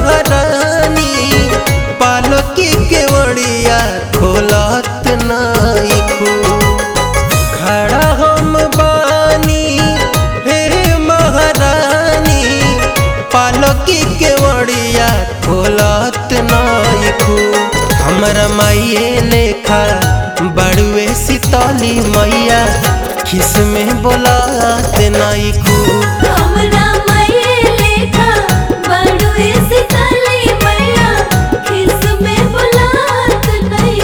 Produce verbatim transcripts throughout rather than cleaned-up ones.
महारानी पालकी के वड़िया खोलत नाई खू खड़ा हम बानी हे महारानी पालकी के वड़िया खोलत नाई खू हमरा माइये लेखा बड़ुए सीतली मैया खिस में बोलात नाई खू हमरा माइये लेखा बड़ुए सीतली मैया खिस में बोलात नाई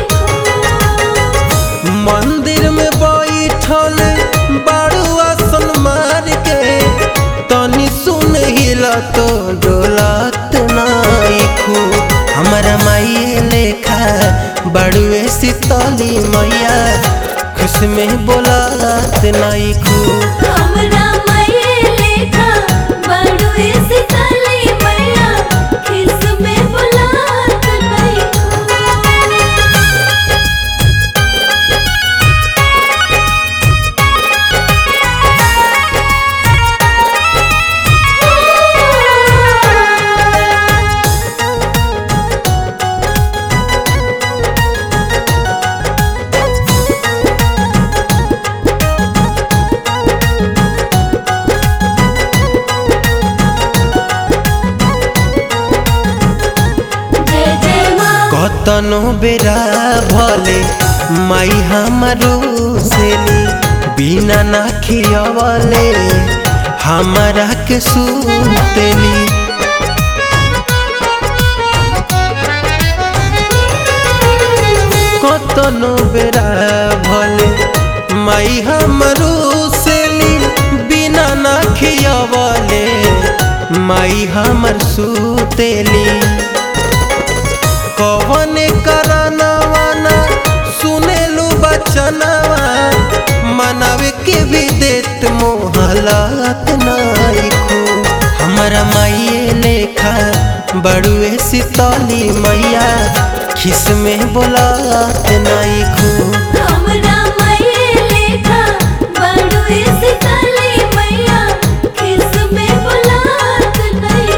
खू मंदिर में बैठल बड़ुआ सन मार के तनी सुन हिला तो डोलात नाई खू हमरा माइये लेखा बड़ुए सीतली मैया खुश में बोलात नाई खू हमरा माइये लेखा बड़ुए सीतली मैया खिस में बोलात नाई कतनो बेरा भले माई हमारो सेली बिना ना खियावले हमारा के सुतेली कतनो बेरा भले माई हमारो सेली बिना ना खियावले माई हमर सुतेली कवन करनवाना सुनेलू बचनवा मनावे के भी देत मोहलत नाई खू हमरा माइये लेखा बड़ुए सीतली मैया खिस में बोलात नाई खू हमरा माइये लेखा बड़ुए सीतली मैया खिस में बोलात नाई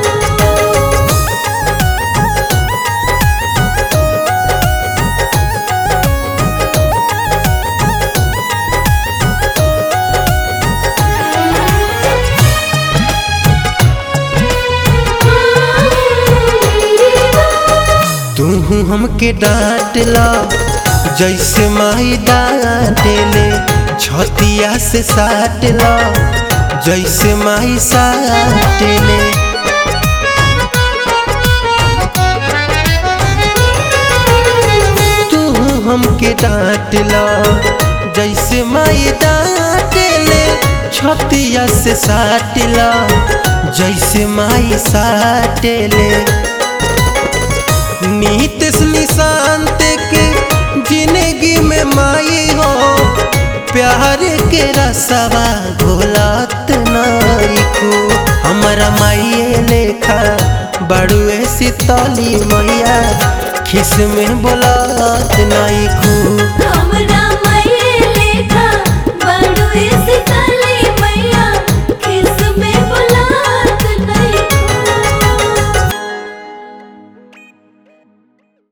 तू हमके डांट ला जैसे माई डांटेले छतिया से साट ला जैसे माई साटेले तू हमके डांट ला जैसे माई डांटेले छतिया से साट ला जैसे माई साटेले नीतिश निशांत के जिंदगी में माई हो प्यार के रसवा घोलत नाई खू हमरा माइये लेखा बड़ुए सीतली मैया खिस में बोलात नाई खू।